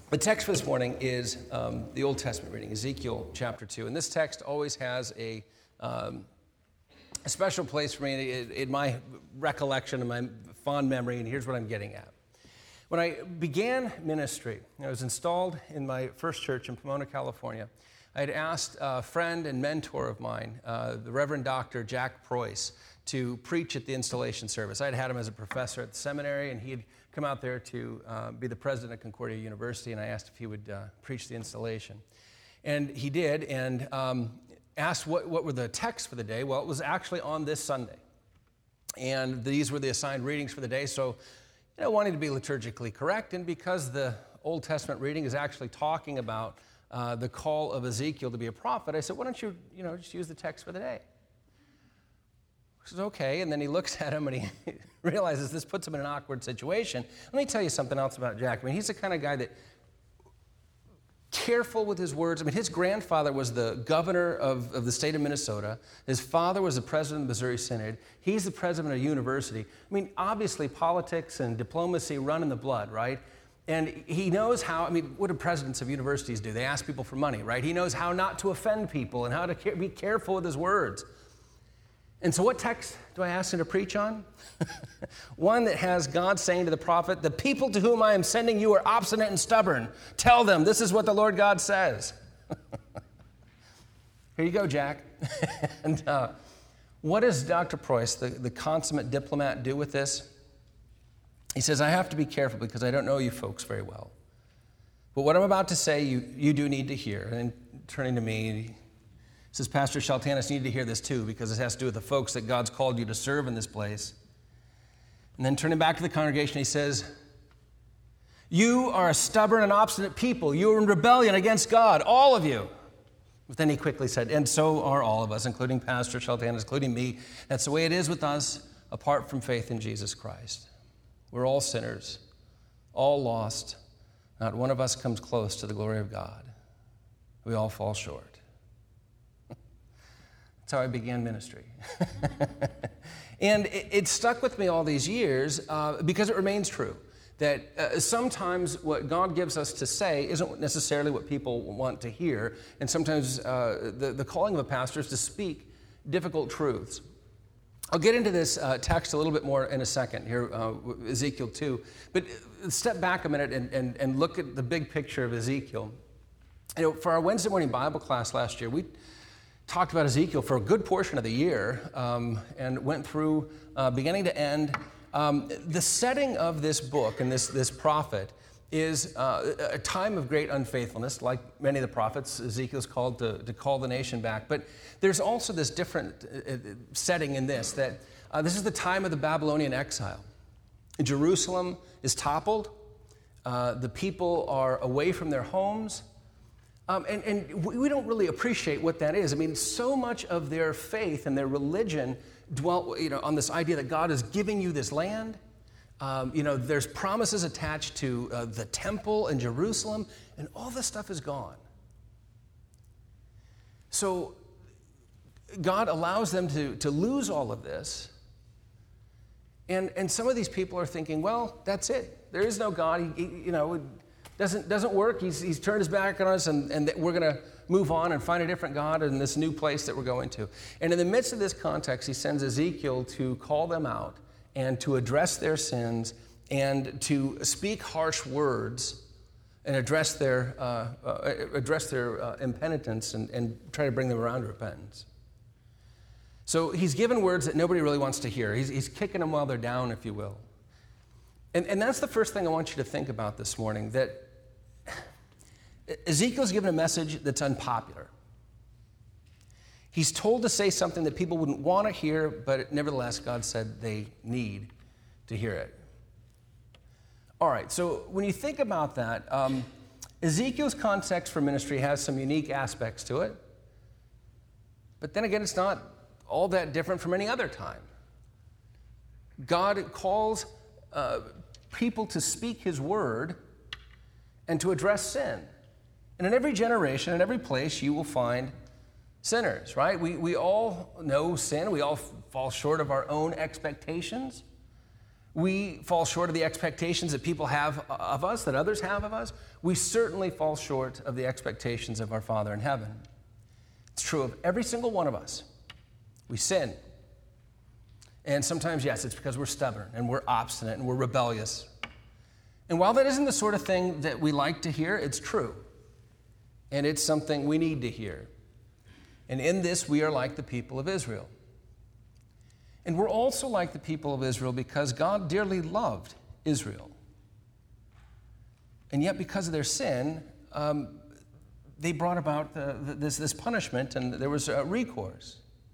The text for this morning is the Old Testament reading, Ezekiel chapter 2. And this text always has a special place for me in my recollection and my fond memory, and here's what I'm getting at. When I began ministry, I was installed in my first church in Pomona, California. I had asked a friend and mentor of mine, the Reverend Dr. Jack Preuss, to preach at the installation service. I had him as a professor at the seminary, and he had come out there to be the president of Concordia University, and I asked if he would preach the installation. And he did, and asked what were the texts for the day. Well, it was actually on this Sunday. And these were the assigned readings for the day, so wanting to be liturgically correct, and because the Old Testament reading is actually talking about the call of Ezekiel to be a prophet, I said, why don't you, just use the text for the day? He says, okay, and then he looks at him and he realizes this puts him in an awkward situation. Let me tell you something else about Jack. I mean, he's the kind of guy that careful with his words. I mean, his grandfather was the governor of the state of Minnesota. His father was the president of the Missouri Synod. He's the president of a university. I mean, obviously, politics and diplomacy run in the blood, right? And he knows how, what do presidents of universities do? They ask people for money, right? He knows how not to offend people and how to be careful with his words. And so what text do I ask him to preach on? One that has God saying to the prophet, the people to whom I am sending you are obstinate and stubborn. Tell them, this is what the Lord God says. Here you go, Jack. And what does Dr. Preuss, the consummate diplomat, do with this? He says, I have to be careful because I don't know you folks very well. But what I'm about to say, you do need to hear. And turning to me, he says, Pastor Shaltanis needed to hear this too because it has to do with the folks that God's called you to serve in this place. And then turning back to the congregation, he says, you are a stubborn and obstinate people. You are in rebellion against God, all of you. But then he quickly said, and so are all of us, including Pastor Shaltanis, including me. That's the way it is with us apart from faith in Jesus Christ. We're all sinners, all lost. Not one of us comes close to the glory of God. We all fall short. That's how I began ministry. And it stuck with me all these years because it remains true that sometimes what God gives us to say isn't necessarily what people want to hear, and sometimes the calling of a pastor is to speak difficult truths. I'll get into this text a little bit more in a second here, Ezekiel 2, but step back a minute and look at the big picture of Ezekiel. For our Wednesday morning Bible class last year, we talked about Ezekiel for a good portion of the year and went through beginning to end. The setting of this book and this prophet is a time of great unfaithfulness. Like many of the prophets, Ezekiel's called to call the nation back. But there's also this different setting in this, that this is the time of the Babylonian exile. Jerusalem is toppled. The people are away from their homes. And we don't really appreciate what that is. So much of their faith and their religion dwelt, on this idea that God is giving you this land. There's promises attached to the temple in Jerusalem, and all this stuff is gone. So God allows them to lose all of this. And some of these people are thinking, well, that's it. There is no God. It doesn't work. He's turned his back on us, and we're going to move on and find a different God in this new place that we're going to. And in the midst of this context, he sends Ezekiel to call them out and to address their sins and to speak harsh words and address their impenitence and try to bring them around to repentance. So he's given words that nobody really wants to hear. He's kicking them while they're down, if you will. And that's the first thing I want you to think about this morning, that Ezekiel's given a message that's unpopular. He's told to say something that people wouldn't want to hear, but nevertheless, God said they need to hear it. All right, so when you think about that, Ezekiel's context for ministry has some unique aspects to it. But then again, it's not all that different from any other time. God calls people to speak his word and to address sin. And in every generation, in every place, you will find sinners, right? We all know sin. We all fall short of our own expectations. We fall short of the expectations that people have of us, that others have of us. We certainly fall short of the expectations of our Father in heaven. It's true of every single one of us. We sin. And sometimes, yes, it's because we're stubborn and we're obstinate and we're rebellious. And while that isn't the sort of thing that we like to hear, it's true. And it's something we need to hear. And in this, we are like the people of Israel. And we're also like the people of Israel because God dearly loved Israel. And yet, because of their sin, they brought about this punishment, and there was a recourse.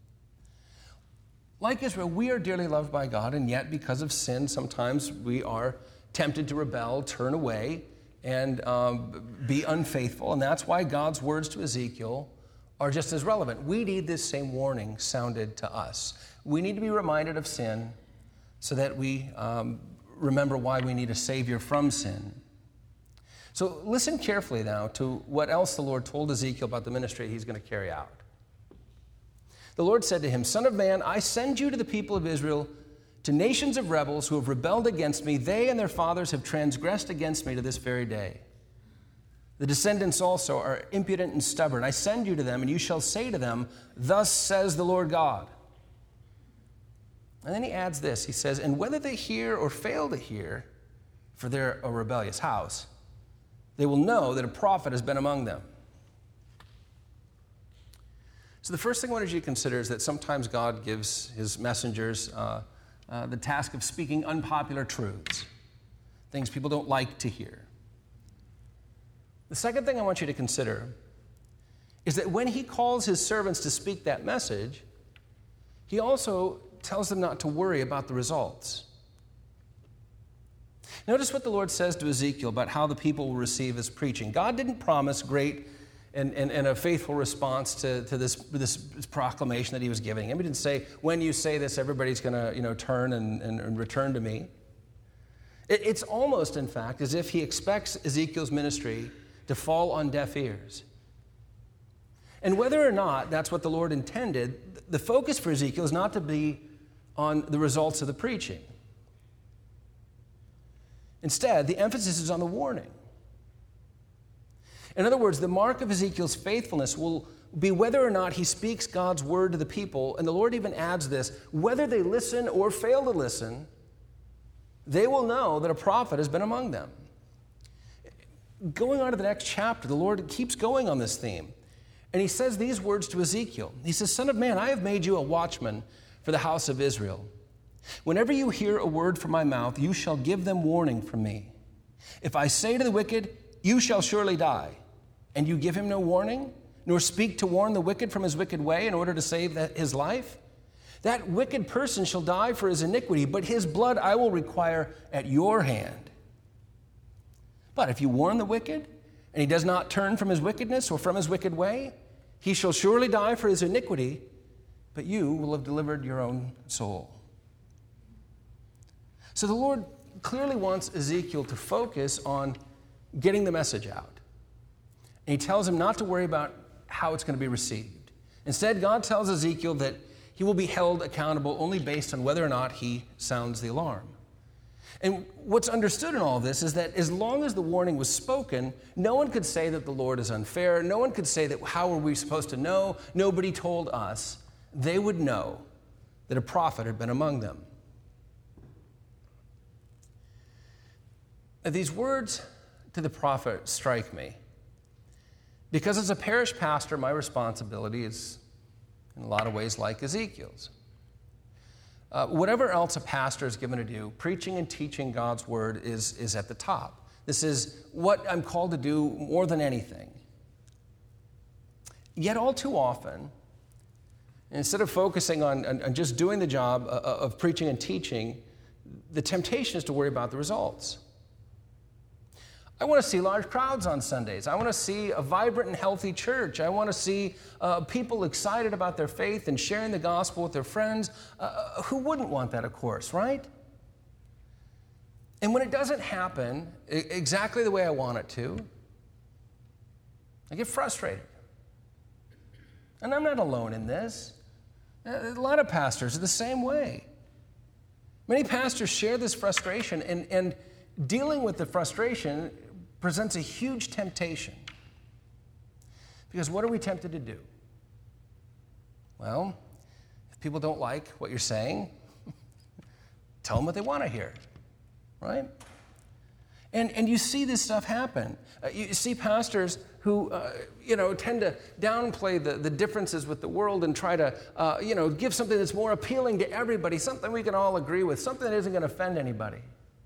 Like Israel, we are dearly loved by God, and yet, because of sin, sometimes we are tempted to rebel, turn away, and be unfaithful. And that's why God's words to Ezekiel are just as relevant. We need this same warning sounded to us. We need to be reminded of sin so that we remember why we need a Savior from sin. So listen carefully now to what else the Lord told Ezekiel about the ministry he's going to carry out. The Lord said to him, "Son of man, I send you to the people of Israel, to nations of rebels who have rebelled against me. They and their fathers have transgressed against me to this very day. The descendants also are impudent and stubborn. I send you to them, and you shall say to them, 'Thus says the Lord God.'" And then he adds this. He says, "And whether they hear or fail to hear, for they're a rebellious house, they will know that a prophet has been among them." So the first thing I wanted you to consider is that sometimes God gives his messengers the task of speaking unpopular truths, things people don't like to hear. The second thing I want you to consider is that when he calls his servants to speak that message, he also tells them not to worry about the results. Notice what the Lord says to Ezekiel about how the people will receive his preaching. God didn't promise great and a faithful response to this proclamation that he was giving him. He didn't say, when you say this, everybody's going to turn and return to me. It's almost, in fact, as if he expects Ezekiel's ministry to fall on deaf ears. And whether or not that's what the Lord intended, the focus for Ezekiel is not to be on the results of the preaching. Instead, the emphasis is on the warning. In other words, the mark of Ezekiel's faithfulness will be whether or not he speaks God's word to the people, and the Lord even adds this, whether they listen or fail to listen, they will know that a prophet has been among them. Going on to the next chapter, the Lord keeps going on this theme. And he says these words to Ezekiel. He says, "Son of man, I have made you a watchman for the house of Israel. Whenever you hear a word from my mouth, you shall give them warning from me. If I say to the wicked, 'You shall surely die,' and you give him no warning, nor speak to warn the wicked from his wicked way in order to save his life, that wicked person shall die for his iniquity, but his blood I will require at your hand. But if you warn the wicked, and he does not turn from his wickedness or from his wicked way, he shall surely die for his iniquity, but you will have delivered your own soul." So the Lord clearly wants Ezekiel to focus on getting the message out. And he tells him not to worry about how it's going to be received. Instead, God tells Ezekiel that he will be held accountable only based on whether or not he sounds the alarm. And what's understood in all of this is that as long as the warning was spoken, no one could say that the Lord is unfair. No one could say that how are we supposed to know? Nobody told us. They would know that a prophet had been among them. Now, these words to the prophet strike me because as a parish pastor, my responsibility is in a lot of ways like Ezekiel's. Whatever else a pastor is given to do, preaching and teaching God's word is at the top. This is what I'm called to do more than anything. Yet all too often, instead of focusing on just doing the job of preaching and teaching, the temptation is to worry about the results. I want to see large crowds on Sundays. I want to see a vibrant and healthy church. I want to see people excited about their faith and sharing the gospel with their friends. Who wouldn't want that, of course, right? And when it doesn't happen exactly the way I want it to, I get frustrated. And I'm not alone in this. A lot of pastors are the same way. Many pastors share this frustration, and dealing with the frustration presents a huge temptation. Because what are we tempted to do? Well, if people don't like what you're saying, tell them what they want to hear, right? And you see this stuff happen. You see pastors who, tend to downplay the differences with the world and try to, give something that's more appealing to everybody, something we can all agree with, something that isn't going to offend anybody.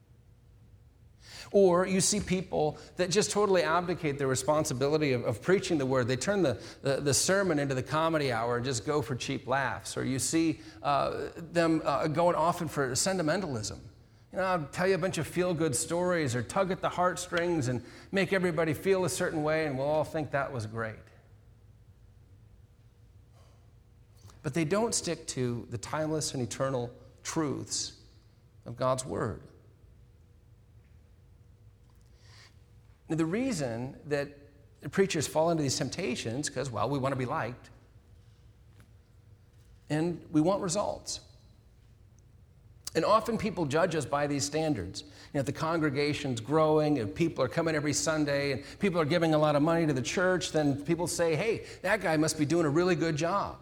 Or you see people that just totally abdicate their responsibility of preaching the word. They turn the sermon into the comedy hour and just go for cheap laughs. Or you see them going often for sentimentalism. I'll tell you a bunch of feel-good stories or tug at the heartstrings and make everybody feel a certain way, and we'll all think that was great. But they don't stick to the timeless and eternal truths of God's word. Now, the reason that preachers fall into these temptations is because, we want to be liked and we want results. And often people judge us by these standards. If the congregation's growing, if people are coming every Sunday, and people are giving a lot of money to the church, then people say, hey, that guy must be doing a really good job.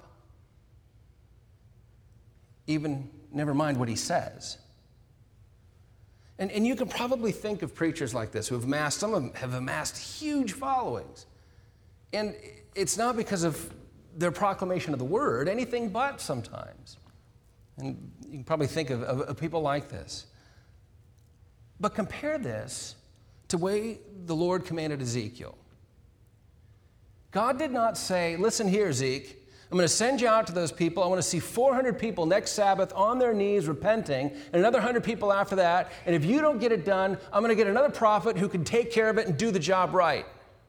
Even never mind what he says. And you can probably think of preachers like this some of them have amassed huge followings. And it's not because of their proclamation of the word, anything but sometimes. And you can probably think of people like this. But compare this to the way the Lord commanded Ezekiel. God did not say, listen here, Zeke, I'm going to send you out to those people. I want to see 400 people next Sabbath on their knees repenting, and another 100 people after that. And if you don't get it done, I'm going to get another prophet who can take care of it and do the job right.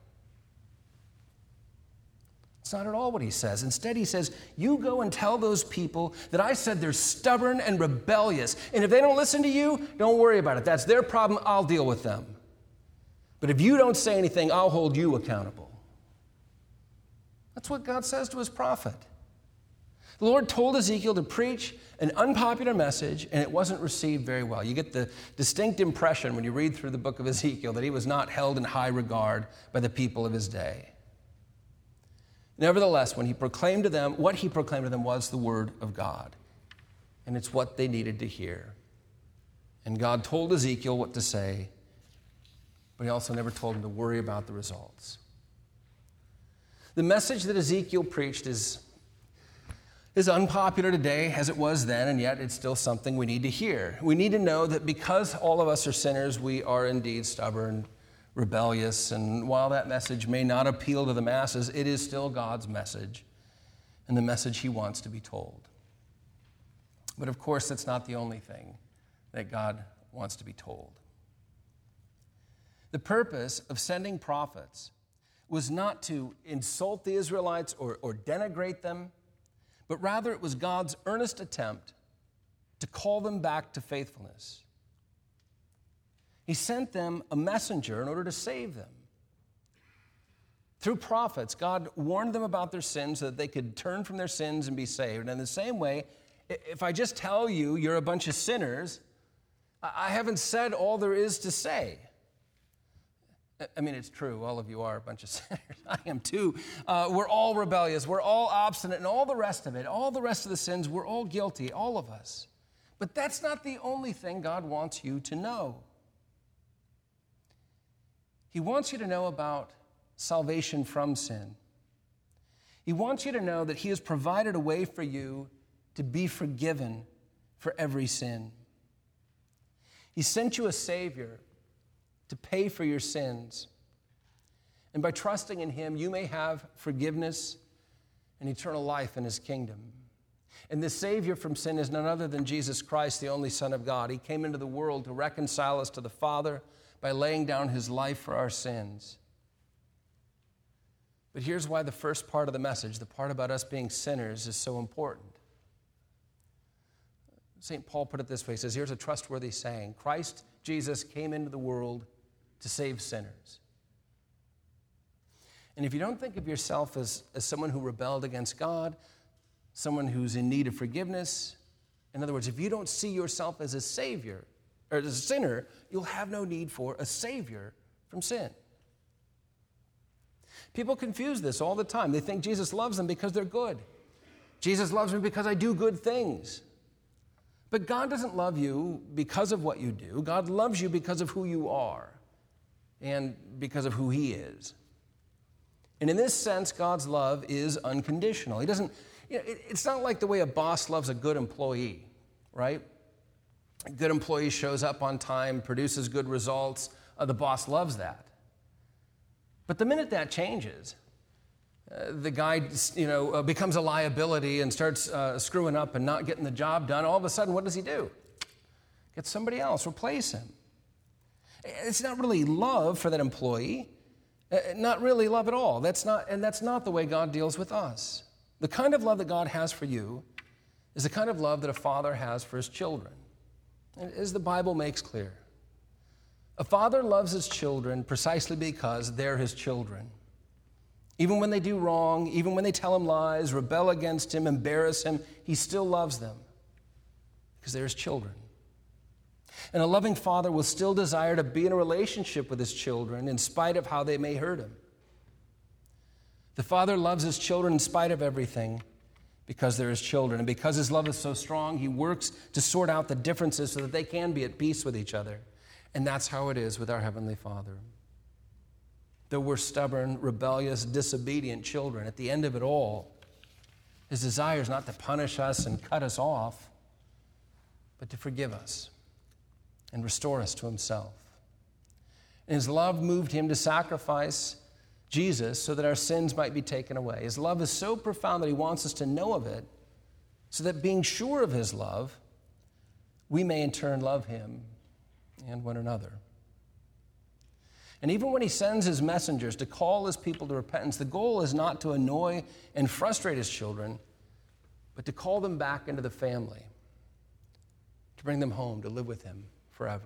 It's not at all what he says. Instead, he says, you go and tell those people that I said they're stubborn and rebellious. And if they don't listen to you, don't worry about it. That's their problem. I'll deal with them. But if you don't say anything, I'll hold you accountable. That's what God says to his prophet. The Lord told Ezekiel to preach an unpopular message, and it wasn't received very well. You get the distinct impression when you read through the book of Ezekiel that he was not held in high regard by the people of his day. Nevertheless, what he proclaimed to them was the word of God. And it's what they needed to hear. And God told Ezekiel what to say, but he also never told him to worry about the results. The message that Ezekiel preached is unpopular today as it was then, and yet it's still something we need to hear. We need to know that because all of us are sinners, we are indeed stubborn, rebellious, and while that message may not appeal to the masses, it is still God's message and the message he wants to be told. But of course, that's not the only thing that God wants to be told. The purpose of sending prophets was not to insult the Israelites or denigrate them, but rather it was God's earnest attempt to call them back to faithfulness. He sent them a messenger in order to save them. Through prophets, God warned them about their sins so that they could turn from their sins and be saved. And in the same way, if I just tell you you're a bunch of sinners, I haven't said all there is to say. I mean, it's true. All of you are a bunch of sinners. I am too. We're all rebellious. We're all obstinate and all the rest of it. All the rest of the sins, we're all guilty, all of us. But that's not the only thing God wants you to know. He wants you to know about salvation from sin. He wants you to know that he has provided a way for you to be forgiven for every sin. He sent you a Savior to pay for your sins. And by trusting in him, you may have forgiveness and eternal life in his kingdom. And the Savior from sin is none other than Jesus Christ, the only Son of God. He came into the world to reconcile us to the Father by laying down his life for our sins. But here's why the first part of the message, the part about us being sinners, is so important. St. Paul put it this way. He says, here's a trustworthy saying. Christ Jesus came into the world to save sinners. And if you don't think of yourself as someone who rebelled against God, someone who's in need of forgiveness, In other words, if you don't see yourself as a savior, or as a sinner, you'll have no need for a savior from sin. People confuse this all the time. They think Jesus loves them because they're good. Jesus loves me because I do good things. But God doesn't love you because of what you do. God loves you because of who you are and because of who He is. And in this sense, God's love is unconditional. He doesn't, it's not like the way a boss loves a good employee, right? A good employee shows up on time, produces good results. The boss loves that. But the minute that changes, the guy, becomes a liability and starts screwing up and not getting the job done, all of a sudden, what does he do? Get somebody else, replace him. It's not really love for that employee. Not really love at all. That's not the way God deals with us. The kind of love that God has for you is the kind of love that a father has for his children, as the Bible makes clear. A father loves his children precisely because they're his children. Even when they do wrong, even when they tell him lies, rebel against him, embarrass him, he still loves them because they're his children. And a loving father will still desire to be in a relationship with his children in spite of how they may hurt him. The father loves his children in spite of everything because they're his children. And because his love is so strong, he works to sort out the differences so that they can be at peace with each other. And that's how it is with our Heavenly Father. Though we're stubborn, rebellious, disobedient children, at the end of it all, his desire is not to punish us and cut us off, but to forgive us and restore us to himself. And his love moved him to sacrifice Jesus so that our sins might be taken away. His love is so profound that he wants us to know of it so that being sure of his love, we may in turn love him and one another. And even when he sends his messengers to call his people to repentance, the goal is not to annoy and frustrate his children, but to call them back into the family, to bring them home, to live with him forever.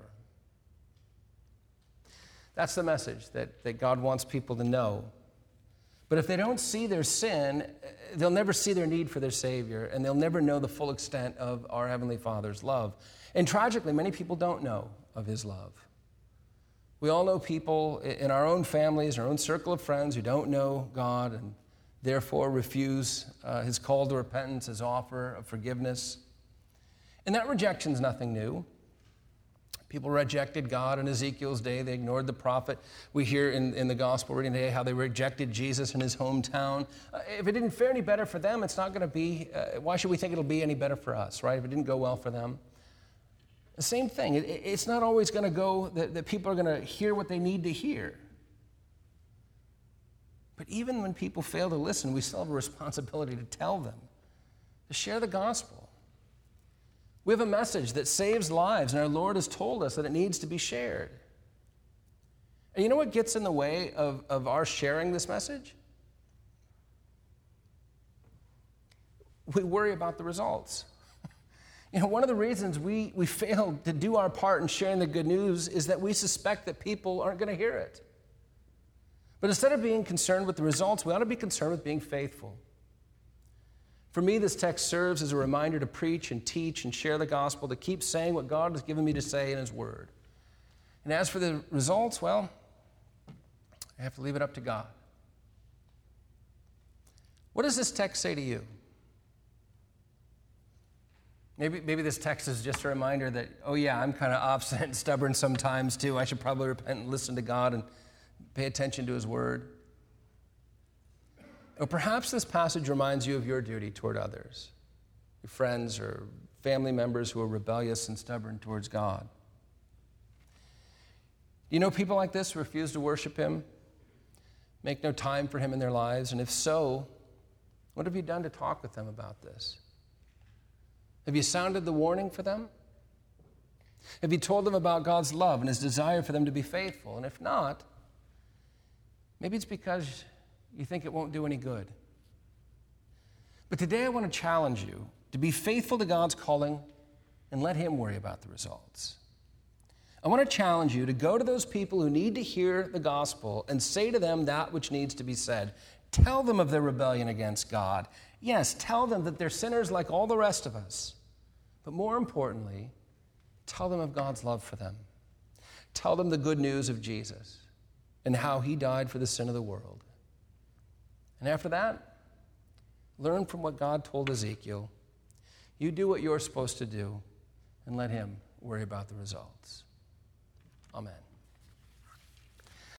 That's the message that God wants people to know. But if they don't see their sin, they'll never see their need for their Savior, and they'll never know the full extent of our Heavenly Father's love. And tragically, many people don't know of his love. We all know people in our own families, our own circle of friends who don't know God and therefore refuse his call to repentance, his offer of forgiveness. And that rejection is nothing new. People rejected God in Ezekiel's day. They ignored the prophet. We hear in the gospel reading today how they rejected Jesus in his hometown. If it didn't fare any better for them, it's not going to be, why should we think it'll be any better for us, right? If it didn't go well for them. The same thing. It's not always going to go that people are going to hear what they need to hear. But even when people fail to listen, we still have a responsibility to tell them, to share the gospel. We have a message that saves lives, and our Lord has told us that it needs to be shared. And you know what gets in the way of our sharing this message? We worry about the results. One of the reasons we fail to do our part in sharing the good news is that we suspect that people aren't going to hear it. But instead of being concerned with the results, we ought to be concerned with being faithful. For me, this text serves as a reminder to preach and teach and share the gospel, to keep saying what God has given me to say in his word. And as for the results, well, I have to leave it up to God. What does this text say to you? Maybe this text is just a reminder that, oh yeah, I'm kind of obstinate and stubborn sometimes too. I should probably repent and listen to God and pay attention to his word. Or perhaps this passage reminds you of your duty toward others, your friends or family members who are rebellious and stubborn towards God. Do you know people like this who refuse to worship him, make no time for him in their lives? And if so, what have you done to talk with them about this? Have you sounded the warning for them? Have you told them about God's love and his desire for them to be faithful? And if not, maybe it's because you think it won't do any good. But today I want to challenge you to be faithful to God's calling and let him worry about the results. I want to challenge you to go to those people who need to hear the gospel and say to them that which needs to be said. Tell them of their rebellion against God. Yes, tell them that they're sinners like all the rest of us, But more importantly, tell them of God's love for them. Tell them the good news of Jesus and how he died for the sin of the world. And after that, learn from what God told Ezekiel. You do what you're supposed to do and let him worry about the results. Amen.